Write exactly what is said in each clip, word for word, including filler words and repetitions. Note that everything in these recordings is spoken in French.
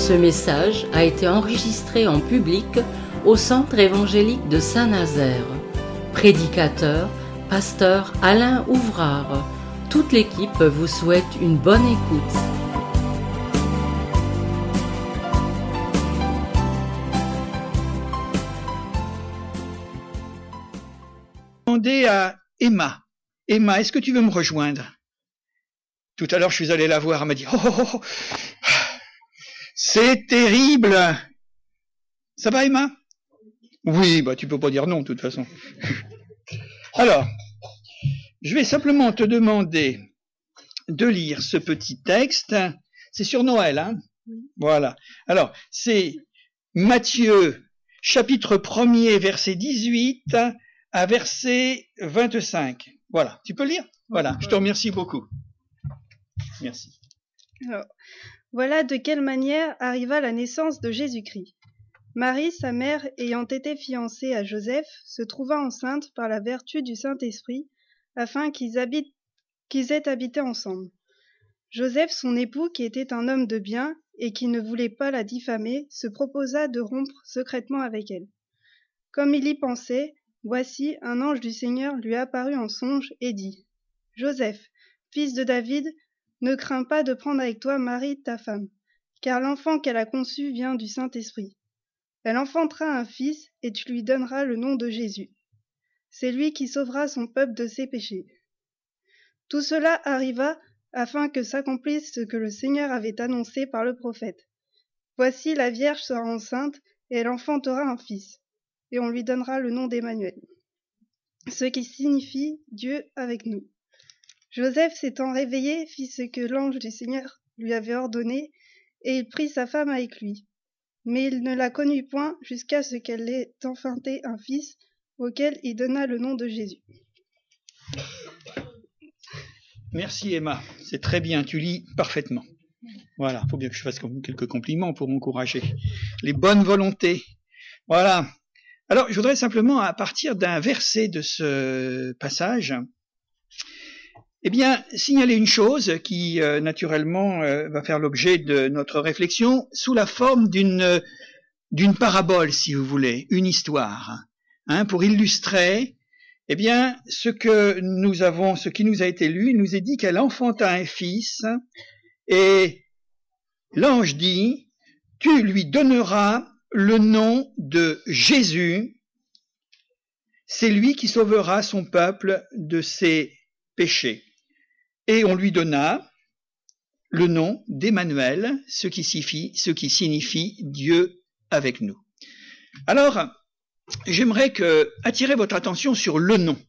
Ce message a été enregistré en public au Centre évangélique de Saint-Nazaire. Prédicateur, pasteur Alain Ouvrard. Toute l'équipe vous souhaite une bonne écoute. Demander à Emma. Emma, est-ce que tu veux me rejoindre? Tout à l'heure, je suis allé la voir, elle m'a dit « Oh, oh, oh, c'est terrible !» Ça va, Emma? Oui, bah tu peux pas dire non, de toute façon. Alors, je vais simplement te demander de lire ce petit texte. C'est sur Noël, hein? Voilà. Alors, c'est Matthieu, chapitre premier, verset dix-huit à verset vingt-cinq. Voilà. Tu peux lire? Voilà. Je te remercie beaucoup. Merci. Alors, voilà de quelle manière arriva la naissance de Jésus-Christ. Marie, sa mère, ayant été fiancée à Joseph, se trouva enceinte par la vertu du Saint-Esprit, afin qu'ils habitent, qu'ils aient habité ensemble. Joseph, son époux, qui était un homme de bien et qui ne voulait pas la diffamer, se proposa de rompre secrètement avec elle. Comme il y pensait, voici, un ange du Seigneur lui apparut en songe et dit : « Joseph, fils de David, ne crains pas de prendre avec toi Marie, ta femme, car l'enfant qu'elle a conçu vient du Saint-Esprit. Elle enfantera un fils, et tu lui donneras le nom de Jésus. C'est lui qui sauvera son peuple de ses péchés. » Tout cela arriva afin que s'accomplisse ce que le Seigneur avait annoncé par le prophète. Voici, la Vierge sera enceinte, et elle enfantera un fils, et on lui donnera le nom d'Emmanuel, ce qui signifie Dieu avec nous. Joseph, s'étant réveillé, fit ce que l'ange du Seigneur lui avait ordonné, et il prit sa femme avec lui. Mais il ne la connut point jusqu'à ce qu'elle ait enfanté un fils, auquel il donna le nom de Jésus. Merci Emma, c'est très bien, tu lis parfaitement. Voilà, il faut bien que je fasse quelques compliments pour encourager les bonnes volontés. Voilà. Alors, je voudrais simplement, à partir d'un verset de ce passage, eh bien, signaler une chose qui, euh, naturellement, euh, va faire l'objet de notre réflexion sous la forme d'une d'une parabole, si vous voulez, une histoire, hein, pour illustrer, eh bien, ce que nous avons, ce qui nous a été lu. Il nous est dit qu'elle enfanta un fils, et l'ange dit, tu lui donneras le nom de Jésus, c'est lui qui sauvera son peuple de ses péchés. Et on lui donna le nom d'Emmanuel, ce qui signifie, ce qui signifie Dieu avec nous. Alors, j'aimerais que, attirer votre attention sur le nom,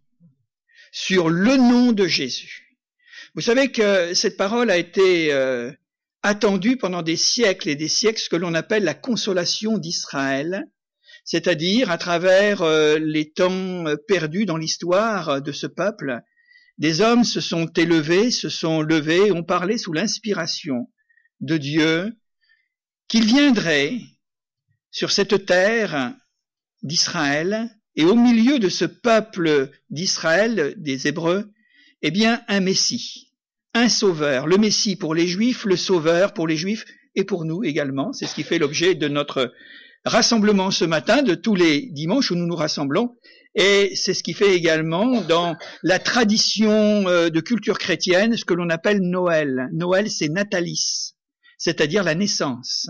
sur le nom de Jésus. Vous savez que cette parole a été euh, attendue pendant des siècles et des siècles, ce que l'on appelle la consolation d'Israël, c'est-à-dire à travers euh, les temps perdus dans l'histoire de ce peuple. Des hommes se sont élevés, se sont levés, ont parlé sous l'inspiration de Dieu, qu'il viendrait sur cette terre d'Israël, et au milieu de ce peuple d'Israël, des Hébreux, eh bien, un Messie, un sauveur, le Messie pour les Juifs, le sauveur pour les Juifs, et pour nous également. C'est ce qui fait l'objet de notre rassemblement ce matin, de tous les dimanches où nous nous rassemblons. Et c'est ce qui fait également dans la tradition de culture chrétienne ce que l'on appelle Noël. Noël, c'est natalis, c'est-à-dire la naissance.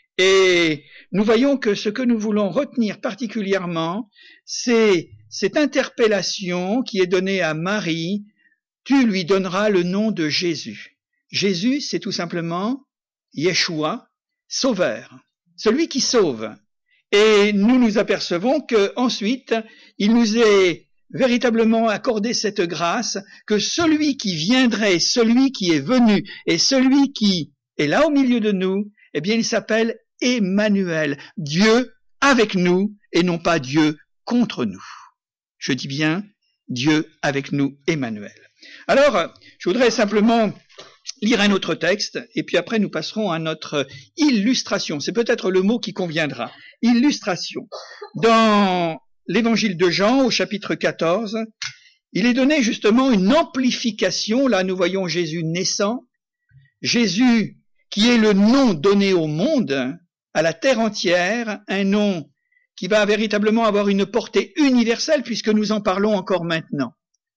Et nous voyons que ce que nous voulons retenir particulièrement, c'est cette interpellation qui est donnée à Marie, tu lui donneras le nom de Jésus. Jésus, c'est tout simplement Yeshua, sauveur, celui qui sauve. Et nous nous apercevons que ensuite, il nous est véritablement accordé cette grâce que celui qui viendrait, celui qui est venu et celui qui est là au milieu de nous, eh bien, il s'appelle Emmanuel, Dieu avec nous et non pas Dieu contre nous. Je dis bien Dieu avec nous, Emmanuel. Alors, je voudrais simplement lire un autre texte, et puis après nous passerons à notre illustration. C'est peut-être le mot qui conviendra. Illustration. Dans l'évangile de Jean, au chapitre quatorze, il est donné justement une amplification. Là, nous voyons Jésus naissant. Jésus, qui est le nom donné au monde, à la terre entière, un nom qui va véritablement avoir une portée universelle puisque nous en parlons encore maintenant.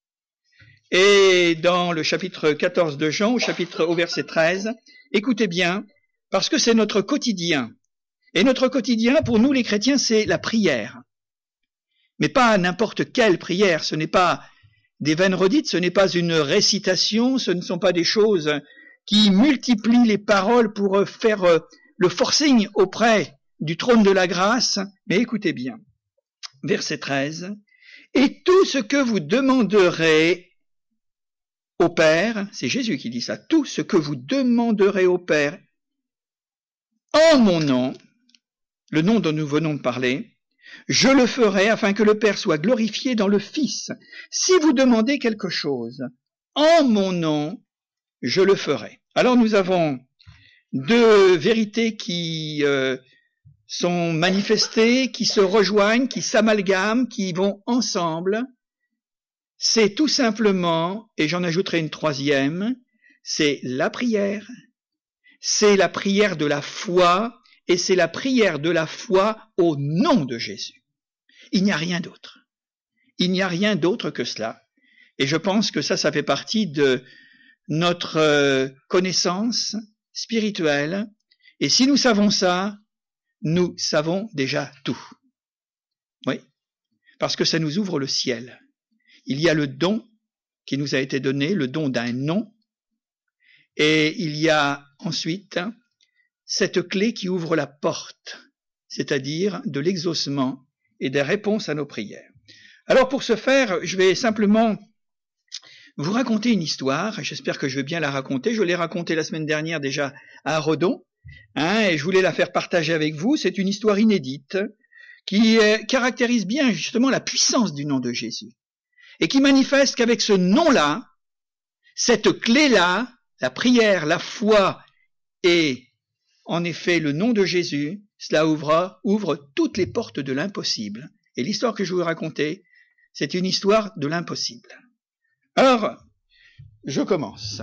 Et dans le chapitre quatorze de Jean, au chapitre au verset treize, écoutez bien, parce que c'est notre quotidien. Et notre quotidien, pour nous les chrétiens, c'est la prière. Mais pas n'importe quelle prière, ce n'est pas des vaines redites, ce n'est pas une récitation, ce ne sont pas des choses qui multiplient les paroles pour faire le forcing auprès du trône de la grâce. Mais écoutez bien, verset treize, « Et tout ce que vous demanderez au Père, c'est Jésus qui dit ça, tout ce que vous demanderez au Père en mon nom, le nom dont nous venons de parler, je le ferai afin que le Père soit glorifié dans le Fils. Si vous demandez quelque chose en mon nom, je le ferai. » Alors nous avons deux vérités qui euh, sont manifestées, qui se rejoignent, qui s'amalgament, qui vont ensemble. C'est tout simplement, et j'en ajouterai une troisième, c'est la prière. C'est la prière de la foi, et c'est la prière de la foi au nom de Jésus. Il n'y a rien d'autre. Il n'y a rien d'autre que cela. Et je pense que ça, ça fait partie de notre euh, connaissance spirituelle. Et si nous savons ça, nous savons déjà tout. Oui, parce que ça nous ouvre le ciel. Il y a le don qui nous a été donné, le don d'un nom. Et il y a ensuite cette clé qui ouvre la porte, c'est-à-dire de l'exaucement et des réponses à nos prières. Alors pour ce faire, je vais simplement vous raconter une histoire, j'espère que je vais bien la raconter. Je l'ai racontée la semaine dernière déjà à Redon, hein, et je voulais la faire partager avec vous. C'est une histoire inédite qui euh, caractérise bien justement la puissance du nom de Jésus et qui manifeste qu'avec ce nom-là, cette clé-là, la prière, la foi et en effet le nom de Jésus, cela ouvre, ouvre toutes les portes de l'impossible. Et l'histoire que je vais vous raconter, c'est une histoire de l'impossible. Alors, je commence.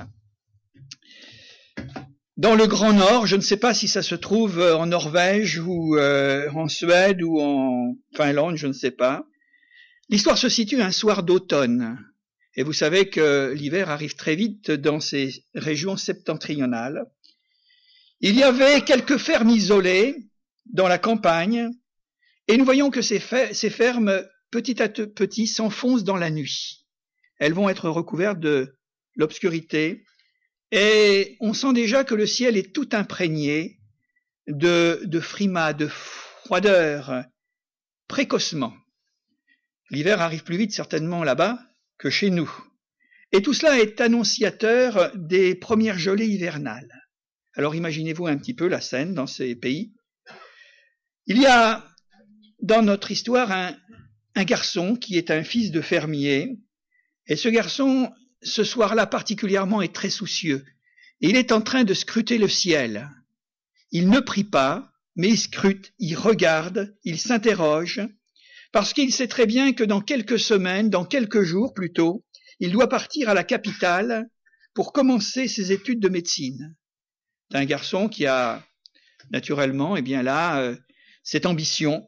Dans le Grand Nord, je ne sais pas si ça se trouve en Norvège ou euh, en Suède ou en Finlande, je ne sais pas. L'histoire se situe un soir d'automne. Et vous savez que l'hiver arrive très vite dans ces régions septentrionales. Il y avait quelques fermes isolées dans la campagne, et nous voyons que ces, fer- ces fermes, petit à petit, s'enfoncent dans la nuit. Elles vont être recouvertes de l'obscurité, et on sent déjà que le ciel est tout imprégné de, de frimas, de froideur, précocement. L'hiver arrive plus vite certainement là-bas que chez nous. Et tout cela est annonciateur des premières gelées hivernales. Alors imaginez-vous un petit peu la scène dans ces pays. Il y a dans notre histoire un, un garçon qui est un fils de fermier, et ce garçon, ce soir-là particulièrement, est très soucieux. Et il est en train de scruter le ciel. Il ne prie pas, mais il scrute, il regarde, il s'interroge, parce qu'il sait très bien que dans quelques semaines, dans quelques jours plutôt, il doit partir à la capitale pour commencer ses études de médecine. C'est un garçon qui a naturellement, eh bien là, euh, cette ambition.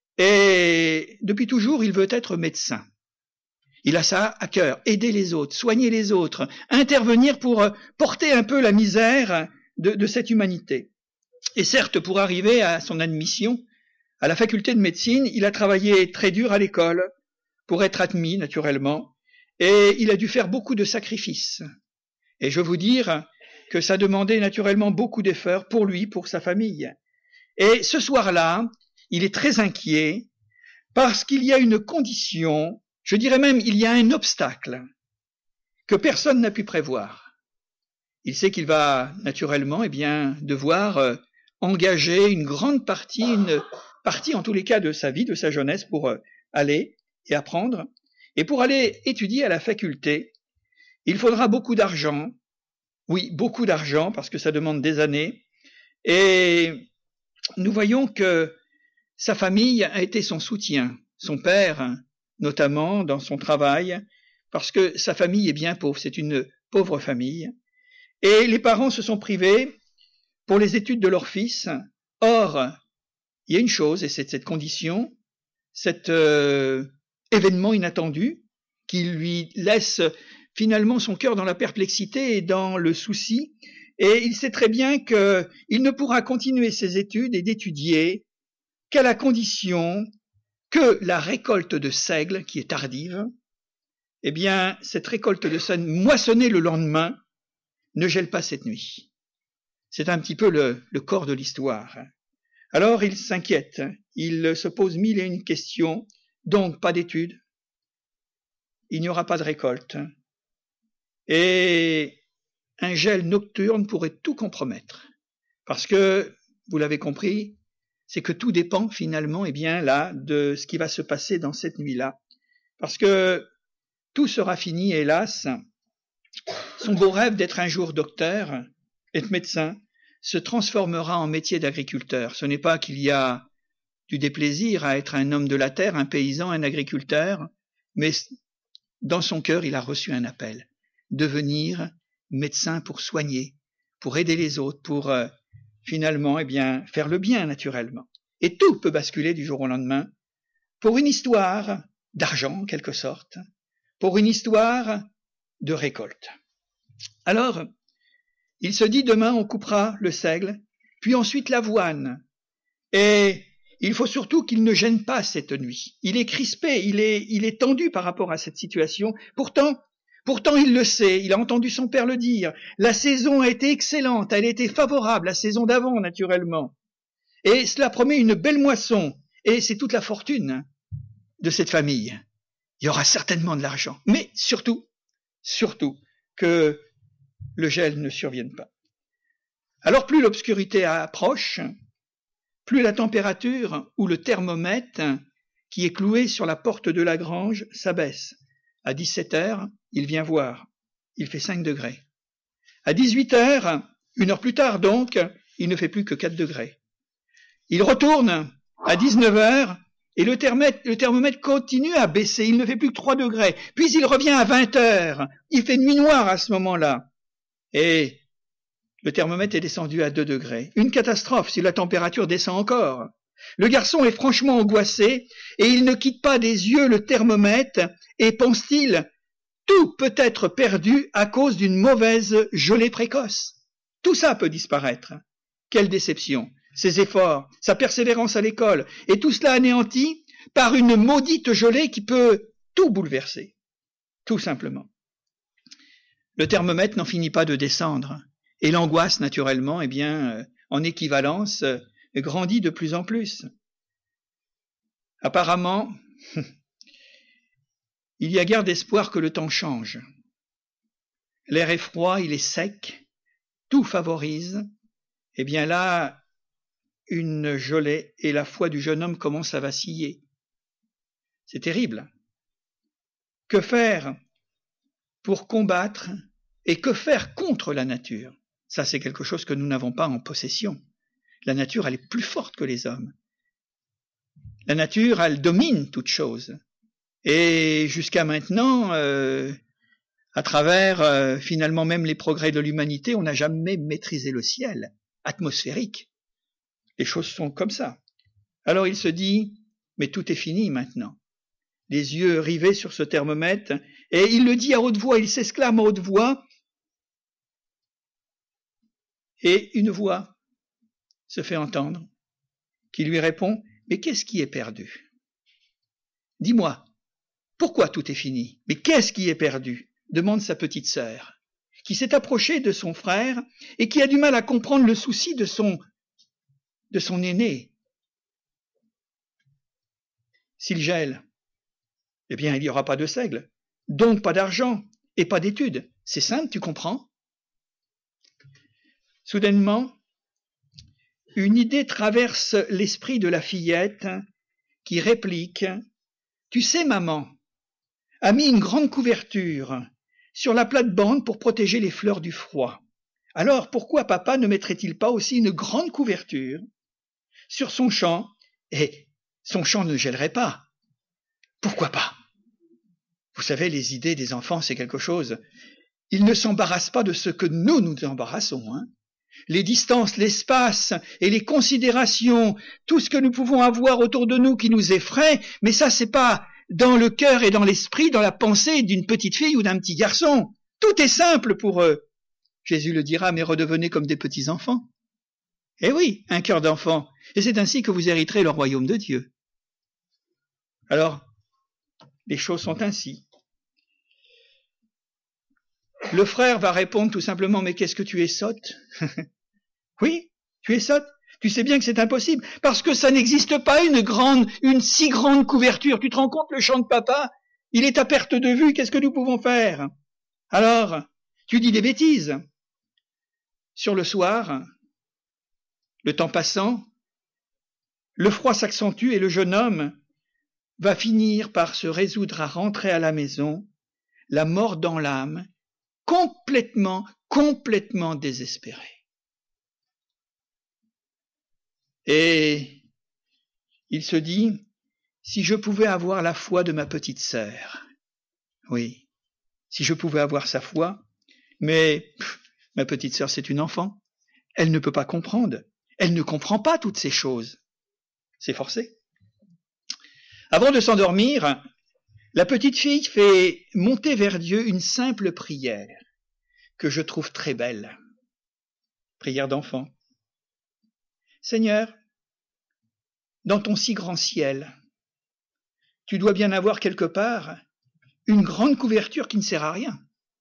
Et depuis toujours, il veut être médecin. Il a ça à cœur, aider les autres, soigner les autres, intervenir pour euh, porter un peu la misère de, de cette humanité. Et certes, pour arriver à son admission à la faculté de médecine, il a travaillé très dur à l'école pour être admis, naturellement, et il a dû faire beaucoup de sacrifices. Et je veux vous dire que ça demandait naturellement beaucoup d'efforts pour lui, pour sa famille. Et ce soir-là, il est très inquiet parce qu'il y a une condition, je dirais même il y a un obstacle que personne n'a pu prévoir. Il sait qu'il va naturellement eh bien, devoir euh, engager une grande partie, une partie en tous les cas de sa vie, de sa jeunesse pour euh, aller et apprendre. Et pour aller étudier à la faculté, il faudra beaucoup d'argent. Oui, beaucoup d'argent, parce que ça demande des années. Et nous voyons que sa famille a été son soutien, son père, notamment dans son travail, parce que sa famille est bien pauvre, c'est une pauvre famille. Et les parents se sont privés, pour les études de leur fils, Or, il y a une chose, et c'est cette condition, cet euh, événement inattendu qui lui laisse finalement son cœur dans la perplexité et dans le souci, et il sait très bien qu'il ne pourra continuer ses études et d'étudier qu'à la condition que la récolte de seigle, qui est tardive, eh bien, cette récolte de seigle moissonnée le lendemain ne gèle pas cette nuit. C'est un petit peu le, le corps de l'histoire. Alors il s'inquiète, il se pose mille et une questions, donc pas d'études, il n'y aura pas de récolte, et un gel nocturne pourrait tout compromettre, parce que, vous l'avez compris, c'est que tout dépend finalement, eh bien là, de ce qui va se passer dans cette nuit-là, parce que tout sera fini, hélas. Son beau rêve d'être un jour docteur, être médecin, se transformera en métier d'agriculteur. Ce n'est pas qu'il y a du déplaisir à être un homme de la terre, un paysan, un agriculteur, mais dans son cœur, il a reçu un appel, devenir médecin pour soigner, pour aider les autres, pour euh, finalement, eh bien, faire le bien naturellement. Et tout peut basculer du jour au lendemain pour une histoire d'argent, en quelque sorte, pour une histoire de récolte. Alors, il se dit, demain, on coupera le seigle, puis ensuite l'avoine. Et il faut surtout qu'il ne gêne pas cette nuit. Il est crispé, il est, il est tendu par rapport à cette situation. Pourtant, pourtant, il le sait, il a entendu son père le dire. La saison a été excellente, elle a été favorable, la saison d'avant, naturellement. Et cela promet une belle moisson. Et c'est toute la fortune de cette famille. Il y aura certainement de l'argent. Mais surtout, surtout, que le gel ne survienne pas. Alors plus l'obscurité approche, plus la température ou le thermomètre qui est cloué sur la porte de la grange s'abaisse. À dix-sept heures, il vient voir. Il fait cinq degrés. À dix-huit heures, une heure plus tard donc, il ne fait plus que quatre degrés. Il retourne à dix-neuf heures et le thermomètre, le thermomètre continue à baisser. Il ne fait plus que trois degrés. Puis il revient à vingt heures. Il fait nuit noire à ce moment-là. Et le thermomètre est descendu à deux degrés. Une catastrophe si la température descend encore. Le garçon est franchement angoissé et il ne quitte pas des yeux le thermomètre et pense-t-il, tout peut être perdu à cause d'une mauvaise gelée précoce. Tout ça peut disparaître. Quelle déception! Ses efforts, sa persévérance à l'école, et tout cela anéanti par une maudite gelée qui peut tout bouleverser. Tout simplement. Le thermomètre n'en finit pas de descendre, et l'angoisse, naturellement, eh bien, en équivalence, grandit de plus en plus. Apparemment, il y a guère d'espoir que le temps change. L'air est froid, il est sec, tout favorise. Eh bien là, une gelée et la foi du jeune homme commence à vaciller. C'est terrible. Que faire pour combattre et que faire contre la nature? Ça, c'est quelque chose que nous n'avons pas en possession. La nature, elle est plus forte que les hommes. La nature, elle domine toute chose. Et jusqu'à maintenant, euh, à travers euh, finalement même les progrès de l'humanité, on n'a jamais maîtrisé le ciel atmosphérique. Les choses sont comme ça. Alors il se dit, mais tout est fini maintenant. Les yeux rivés sur ce thermomètre, et il le dit à haute voix, il s'exclame à haute voix, et une voix se fait entendre, qui lui répond, mais qu'est-ce qui est perdu? Dis-moi, pourquoi tout est fini? Mais qu'est-ce qui est perdu? Demande sa petite sœur, qui s'est approchée de son frère et qui a du mal à comprendre le souci de son, de son aîné. S'il gèle, eh bien il n'y aura pas de seigle, donc pas d'argent et pas d'études. C'est simple, tu comprends? Soudainement, une idée traverse l'esprit de la fillette qui réplique « Tu sais, maman a mis une grande couverture sur la plate-bande pour protéger les fleurs du froid. Alors pourquoi papa ne mettrait-il pas aussi une grande couverture sur son champ et son champ ne gèlerait pas? Pourquoi pas? Vous savez, les idées des enfants, c'est quelque chose. Ils ne s'embarrassent pas de ce que nous nous embarrassons. Hein. les distances, l'espace et les considérations, tout ce que nous pouvons avoir autour de nous qui nous effraie, mais ça c'est pas dans le cœur et dans l'esprit, dans la pensée d'une petite fille ou d'un petit garçon. Tout est simple pour eux. Jésus le dira, mais redevenez comme des petits enfants. Eh oui, un cœur d'enfant. Et c'est ainsi que vous hériterez le royaume de Dieu. Alors, les choses sont ainsi. Le frère va répondre tout simplement, mais qu'est-ce que tu es sotte? Oui, tu es sotte. Tu sais bien que c'est impossible, parce que ça n'existe pas une grande, une si grande couverture. Tu te rends compte, le champ de papa, il est à perte de vue, qu'est-ce que nous pouvons faire? Alors, tu dis des bêtises. Sur le soir, le temps passant, le froid s'accentue et le jeune homme va finir par se résoudre à rentrer à la maison, la mort dans l'âme, complètement, complètement désespéré. Et il se dit, si je pouvais avoir la foi de ma petite sœur, oui, si je pouvais avoir sa foi, mais pff, ma petite sœur c'est une enfant, elle ne peut pas comprendre, elle ne comprend pas toutes ces choses, c'est forcé. Avant de s'endormir, la petite fille fait monter vers Dieu une simple prière que je trouve très belle, prière d'enfant. Seigneur, dans ton si grand ciel, tu dois bien avoir quelque part une grande couverture qui ne sert à rien.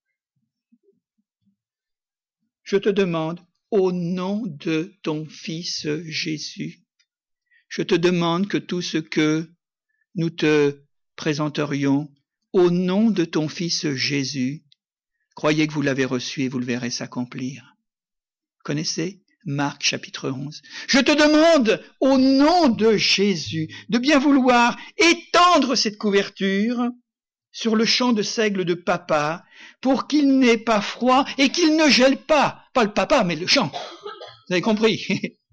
Je te demande, au nom de ton Fils Jésus, je te demande que tout ce que nous te présenterions, au nom de ton Fils Jésus, croyez que vous l'avez reçu et vous le verrez s'accomplir. Connaissez Marc chapitre onze. Je te demande, au nom de Jésus, de bien vouloir étendre cette couverture sur le champ de seigle de papa, pour qu'il n'ait pas froid et qu'il ne gèle pas. Pas le papa, mais le champ. Vous avez compris?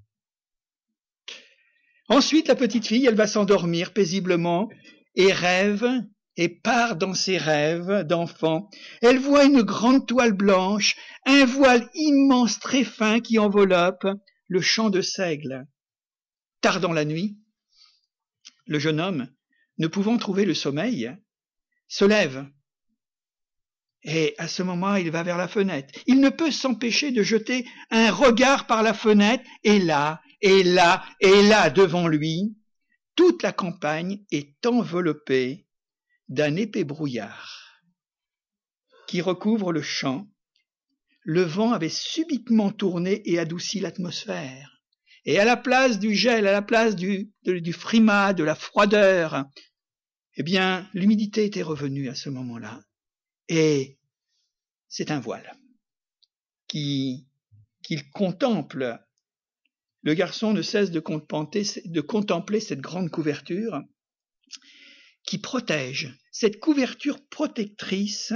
Ensuite, la petite fille, elle va s'endormir paisiblement et rêve, et part dans ses rêves d'enfant. Elle voit une grande toile blanche, un voile immense très fin qui enveloppe le champ de seigle. Tard dans la nuit, le jeune homme, ne pouvant trouver le sommeil, se lève. Et à ce moment, il va vers la fenêtre. Il ne peut s'empêcher de jeter un regard par la fenêtre, et là, et là, et là, devant lui, toute la campagne est enveloppée d'un épais brouillard qui recouvre le champ. Le vent avait subitement tourné et adouci l'atmosphère. Et à la place du gel, à la place du, de, du frimas, de la froideur, eh bien, l'humidité était revenue à ce moment-là. Et c'est un voile qui, qu'il contemple. Le garçon ne cesse de contempler, de contempler cette grande couverture qui protège, cette couverture protectrice.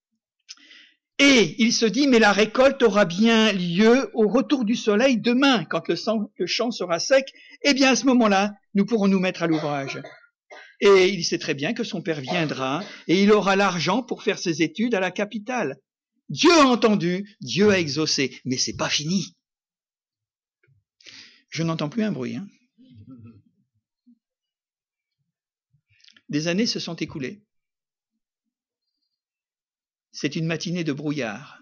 Et il se dit, mais la récolte aura bien lieu au retour du soleil demain, quand le, sang, le champ sera sec. Eh bien, à ce moment-là, nous pourrons nous mettre à l'ouvrage. Et il sait très bien que son père viendra et il aura l'argent pour faire ses études à la capitale. Dieu a entendu, Dieu a exaucé, mais c'est pas fini. Je n'entends plus un bruit. Hein. Des années se sont écoulées. C'est une matinée de brouillard.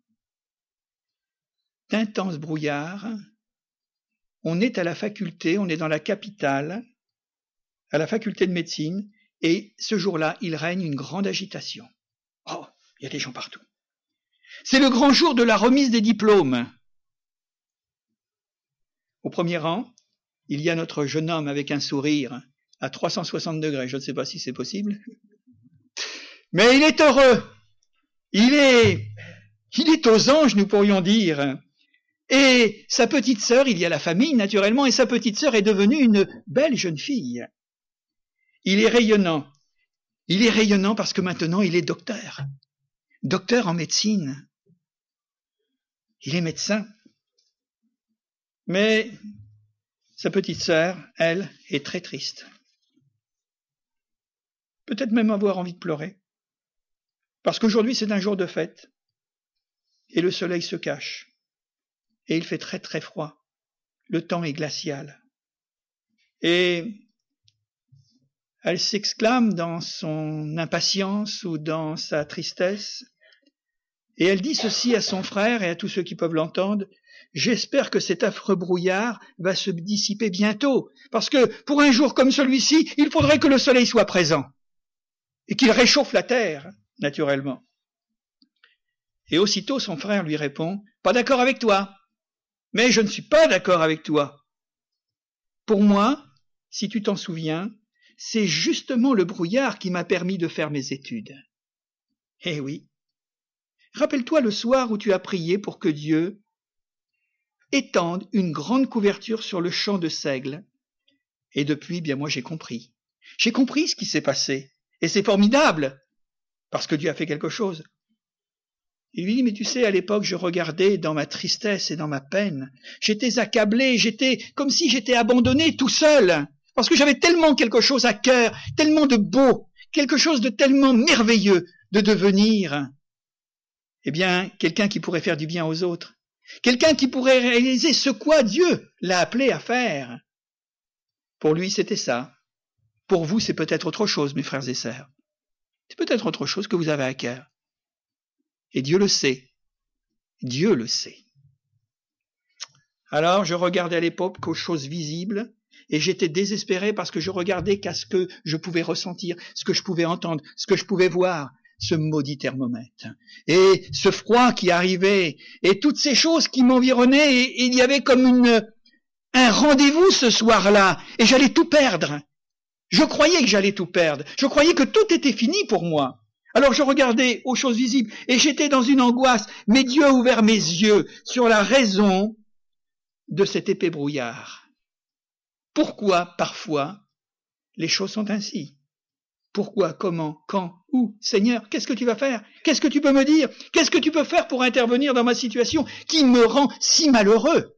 D'intenses brouillards. On est à la faculté, on est dans la capitale, à la faculté de médecine, et ce jour-là, il règne une grande agitation. Oh, il y a des gens partout. C'est le grand jour de la remise des diplômes. Au premier rang, il y a notre jeune homme avec un sourire à trois cent soixante degrés. Je ne sais pas si c'est possible. Mais il est heureux. Il est, il est aux anges, nous pourrions dire. Et sa petite sœur, il y a la famille, naturellement, et sa petite sœur est devenue une belle jeune fille. Il est rayonnant. Il est rayonnant parce que maintenant, il est docteur. Docteur en médecine. Il est médecin. Mais sa petite sœur, elle, est très triste. Peut-être même avoir envie de pleurer. Parce qu'aujourd'hui, c'est un jour de fête. Et le soleil se cache. et il fait très très froid. Le temps est glacial. Et elle s'exclame dans son impatience ou dans sa tristesse, et elle dit ceci à son frère et à tous ceux qui peuvent l'entendre: j'espère que cet affreux brouillard va se dissiper bientôt, parce que pour un jour comme celui-ci, il faudrait que le soleil soit présent, et qu'il réchauffe la terre, naturellement. Et aussitôt son frère lui répond: pas d'accord avec toi, mais je ne suis pas d'accord avec toi. Pour moi, si tu t'en souviens, c'est justement le brouillard qui m'a permis de faire mes études. Eh oui. Rappelle-toi le soir où tu as prié pour que Dieu étende une grande couverture sur le champ de seigle. Et depuis, bien moi j'ai compris. J'ai compris ce qui s'est passé. Et c'est formidable, parce que Dieu a fait quelque chose. Il lui dit: mais tu sais, à l'époque, je regardais dans ma tristesse et dans ma peine. J'étais accablé, j'étais comme si j'étais abandonné tout seul, parce que j'avais tellement quelque chose à cœur, tellement de beau, quelque chose de tellement merveilleux de devenir, eh bien, quelqu'un qui pourrait faire du bien aux autres, quelqu'un qui pourrait réaliser ce quoi Dieu l'a appelé à faire. Pour lui, c'était ça. Pour vous, c'est peut-être autre chose, mes frères et sœurs. C'est peut-être autre chose que vous avez à cœur. Et Dieu le sait. Dieu le sait. Alors, je regardais à l'époque aux choses visibles, et j'étais désespéré parce que je regardais qu'à ce que je pouvais ressentir, ce que je pouvais entendre, ce que je pouvais voir, ce maudit thermomètre. Et ce froid qui arrivait, et toutes ces choses qui m'environnaient, et, et il y avait comme une, un rendez-vous ce soir-là, et j'allais tout perdre. Je croyais que j'allais tout perdre. Je croyais que tout était fini pour moi. Alors je regardais aux choses visibles et j'étais dans une angoisse, mais Dieu a ouvert mes yeux sur la raison de cet épais brouillard. Pourquoi, parfois, les choses sont ainsi? Pourquoi, comment, quand, où? Seigneur, qu'est-ce que tu vas faire? Qu'est-ce que tu peux me dire? Qu'est-ce que tu peux faire pour intervenir dans ma situation qui me rend si malheureux?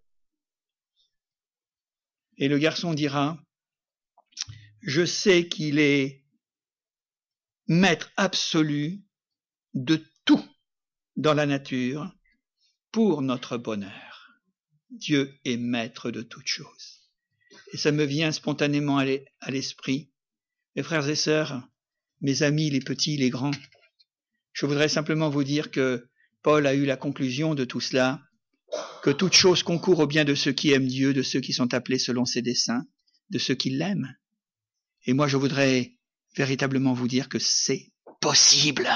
Et le garçon dira: je sais qu'il est maître absolu de tout dans la nature pour notre bonheur. Dieu est maître de toutes choses. Et ça me vient spontanément à l'esprit. Mes frères et sœurs, mes amis, les petits, les grands, je voudrais simplement vous dire que Paul a eu la conclusion de tout cela, que toute chose concourt au bien de ceux qui aiment Dieu, de ceux qui sont appelés selon ses desseins, de ceux qui l'aiment. Et moi, je voudrais véritablement vous dire que c'est possible.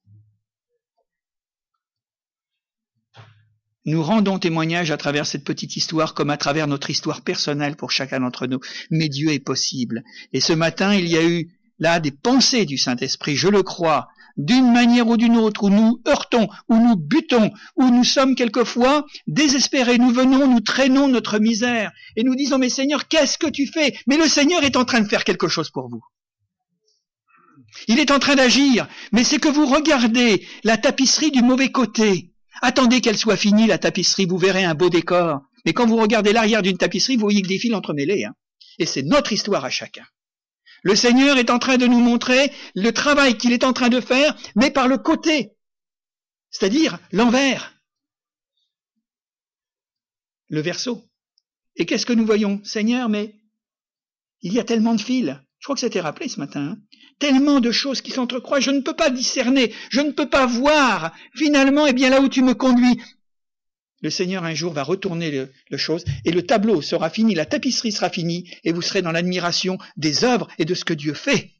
Nous rendons témoignage à travers cette petite histoire comme à travers notre histoire personnelle pour chacun d'entre nous. Mais Dieu est possible. Et ce matin, il y a eu là des pensées du Saint-Esprit, je le crois, d'une manière ou d'une autre, où nous heurtons, où nous butons, où nous sommes quelquefois désespérés. Nous venons, nous traînons notre misère et nous disons: mais Seigneur, qu'est-ce que tu fais? Mais le Seigneur est en train de faire quelque chose pour vous. Il est en train d'agir, mais c'est que vous regardez la tapisserie du mauvais côté. Attendez qu'elle soit finie, la tapisserie, vous verrez un beau décor. Mais quand vous regardez l'arrière d'une tapisserie, vous voyez que des fils entremêlés. Hein. Et c'est notre histoire à chacun. Le Seigneur est en train de nous montrer le travail qu'il est en train de faire, mais par le côté, c'est-à-dire l'envers, le verso. Et qu'est-ce que nous voyons? Seigneur, mais il y a tellement de fils. Je crois que ça a été rappelé ce matin. Hein. Tellement de choses qui s'entrecroisent, je ne peux pas discerner, je ne peux pas voir. Finalement, eh bien là où tu me conduis, le Seigneur un jour va retourner le, le chose et le tableau sera fini, la tapisserie sera finie et vous serez dans l'admiration des œuvres et de ce que Dieu fait.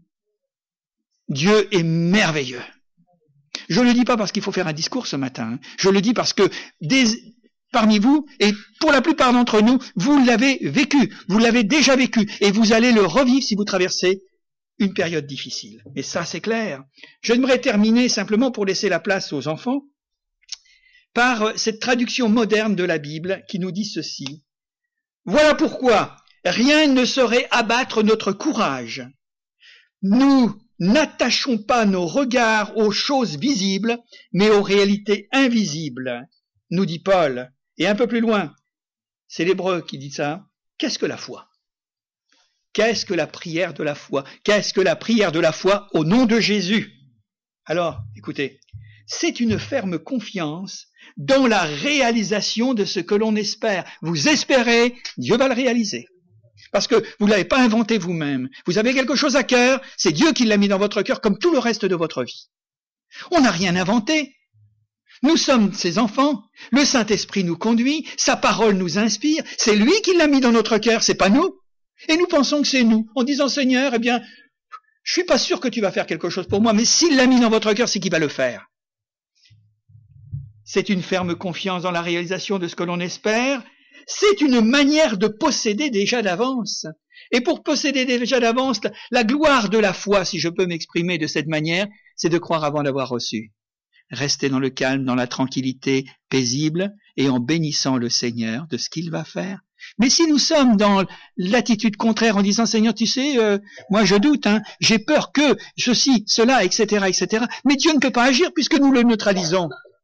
Dieu est merveilleux. Je ne le dis pas parce qu'il faut faire un discours ce matin. Hein. Je le dis parce que des, parmi vous, et pour la plupart d'entre nous, vous l'avez vécu, vous l'avez déjà vécu et vous allez le revivre si vous traversez une période difficile. Et ça, c'est clair. J'aimerais terminer simplement pour laisser la place aux enfants par cette traduction moderne de la Bible qui nous dit ceci. Voilà pourquoi rien ne saurait abattre notre courage. Nous n'attachons pas nos regards aux choses visibles, mais aux réalités invisibles, nous dit Paul. Et un peu plus loin, c'est l'Hébreu qui dit ça. Qu'est-ce que la foi ? Qu'est-ce que la prière de la foi? Qu'est-ce que la prière de la foi au nom de Jésus? Alors, écoutez, c'est une ferme confiance dans la réalisation de ce que l'on espère. Vous espérez, Dieu va le réaliser. Parce que vous ne l'avez pas inventé vous-même. Vous avez quelque chose à cœur, c'est Dieu qui l'a mis dans votre cœur comme tout le reste de votre vie. On n'a rien inventé. Nous sommes ses enfants, le Saint-Esprit nous conduit, sa parole nous inspire, c'est lui qui l'a mis dans notre cœur, c'est pas nous. Et nous pensons que c'est nous, en disant Seigneur, eh bien, je suis pas sûr que tu vas faire quelque chose pour moi, mais s'il l'a mis dans votre cœur, c'est qu'il va le faire. C'est une ferme confiance dans la réalisation de ce que l'on espère, c'est une manière de posséder déjà d'avance. Et pour posséder déjà d'avance, la gloire de la foi, si je peux m'exprimer de cette manière, c'est de croire avant d'avoir reçu. Rester dans le calme, dans la tranquillité paisible et en bénissant le Seigneur de ce qu'il va faire. Mais si nous sommes dans l'attitude contraire en disant Seigneur, tu sais, euh, moi je doute, hein, j'ai peur que ceci, cela, et cetera, et cetera. Mais Dieu ne peut pas agir puisque nous le neutralisons.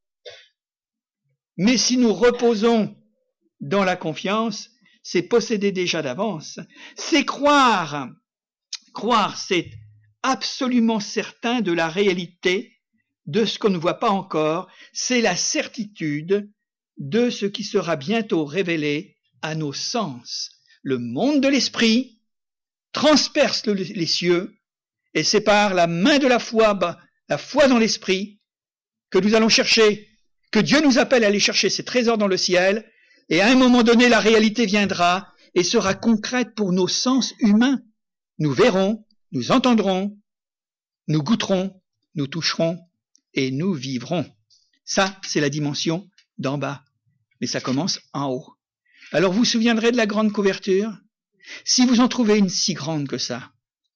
Mais si nous reposons dans la confiance, c'est posséder déjà d'avance. C'est croire. Croire, c'est absolument certain de la réalité de ce qu'on ne voit pas encore, c'est la certitude de ce qui sera bientôt révélé à nos sens. Le monde de l'esprit transperce le, les cieux et c'est par la main de la foi, la foi dans l'esprit, que nous allons chercher, que Dieu nous appelle à aller chercher ses trésors dans le ciel, et à un moment donné, la réalité viendra et sera concrète pour nos sens humains. Nous verrons, nous entendrons, nous goûterons, nous toucherons, et nous vivrons. Ça, c'est la dimension d'en bas. Mais ça commence en haut. Alors vous vous souviendrez de la grande couverture? Si vous en trouvez une si grande que ça,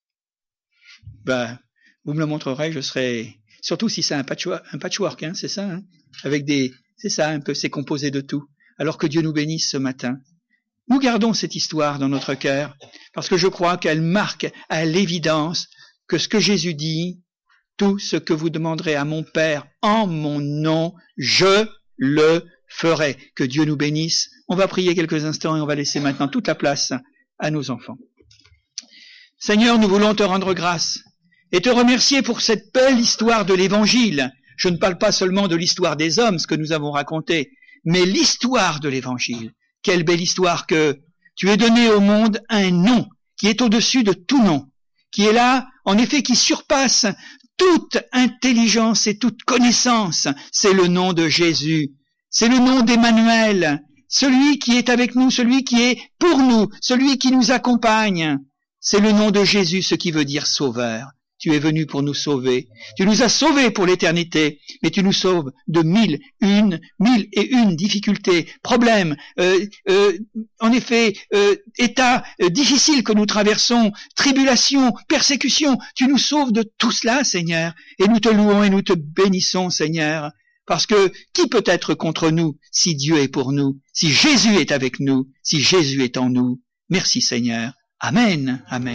ben, vous me le montrerez, je serai... Surtout si c'est un patchwork, un patchwork hein, c'est ça, hein, avec des... C'est ça, un peu, c'est composé de tout. Alors que Dieu nous bénisse ce matin. Nous gardons cette histoire dans notre cœur, parce que je crois qu'elle marque à l'évidence que ce que Jésus dit, tout ce que vous demanderez à mon Père en mon nom, je le ferai. Que Dieu nous bénisse. On va prier quelques instants et on va laisser maintenant toute la place à nos enfants. Seigneur, nous voulons te rendre grâce et te remercier pour cette belle histoire de l'Évangile. Je ne parle pas seulement de l'histoire des hommes, ce que nous avons raconté, mais l'histoire de l'Évangile. Quelle belle histoire que tu aies donné au monde un nom qui est au-dessus de tout nom, qui est là, en effet, qui surpasse toute intelligence et toute connaissance. C'est le nom de Jésus. C'est le nom d'Emmanuel, celui qui est avec nous, celui qui est pour nous, celui qui nous accompagne. C'est le nom de Jésus, ce qui veut dire sauveur. Tu es venu pour nous sauver. Tu nous as sauvés pour l'éternité, mais tu nous sauves de mille, une, mille et une difficultés, problèmes, euh, euh, en effet, euh, états euh, difficiles que nous traversons, tribulations, persécutions. Tu nous sauves de tout cela, Seigneur, et nous te louons et nous te bénissons, Seigneur, parce que qui peut être contre nous si Dieu est pour nous, si Jésus est avec nous, si Jésus est en nous. Merci, Seigneur. Amen. Amen.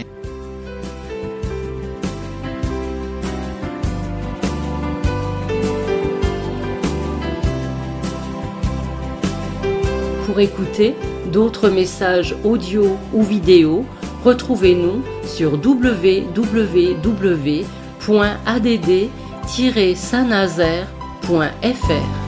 Pour écouter d'autres messages audio ou vidéo, retrouvez-nous sur w w w point a d d tiret saint nazaire point f r.